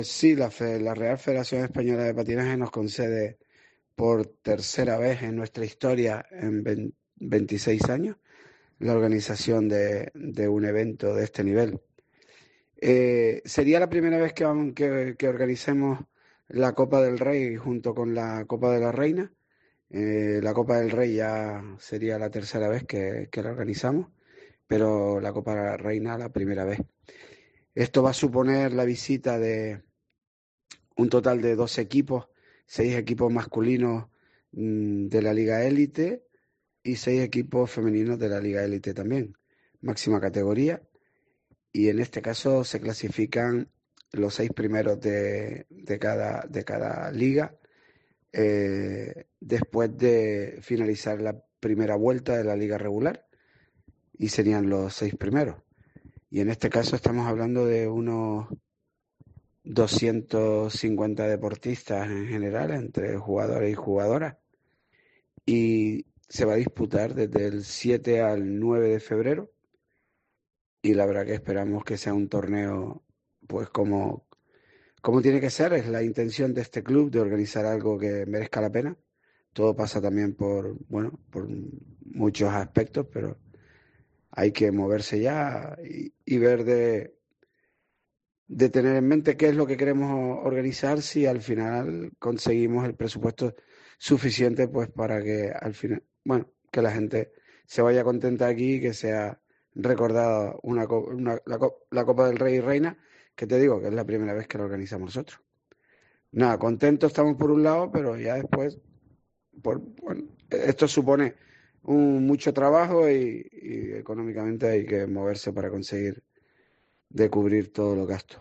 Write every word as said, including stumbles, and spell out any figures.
Sí, la, Fe- la Real Federación Española de Patinaje nos concede por tercera vez en nuestra historia, en vein- veintiséis años, la organización de, de un evento de este nivel. Eh, sería la primera vez que, vamos- que, que organicemos la Copa del Rey junto con la Copa de la Reina. Eh, la Copa del Rey ya sería la tercera vez que, que la organizamos, pero la Copa de la Reina la primera vez. Esto va a suponer la visita de un total de doce equipos, seis equipos masculinos mm, de la Liga Élite y seis equipos femeninos de la Liga Élite también, máxima categoría. Y en este caso se clasifican los seis primeros de, de cada, de cada liga eh, después de finalizar la primera vuelta de la liga regular y serían los seis primeros. Y en este caso estamos hablando de unos doscientos cincuenta deportistas en general, entre jugadores y jugadoras, y se va a disputar desde el siete al nueve de febrero, y la verdad que esperamos que sea un torneo, pues como, como tiene que ser, es la intención de este club de organizar algo que merezca la pena. Todo pasa también por, bueno, por muchos aspectos, pero hay que moverse ya y, y ver de, de tener en mente qué es lo que queremos organizar si al final conseguimos el presupuesto suficiente pues para que al final, bueno, que la gente se vaya contenta aquí y que sea recordada una, co- una- la, co- la Copa del Rey y Reina, que te digo que es la primera vez que la organizamos nosotros. Nada, contentos estamos por un lado, pero ya después, por, bueno, esto supone un, mucho trabajo y, y económicamente hay que moverse para conseguir de cubrir todos los gastos.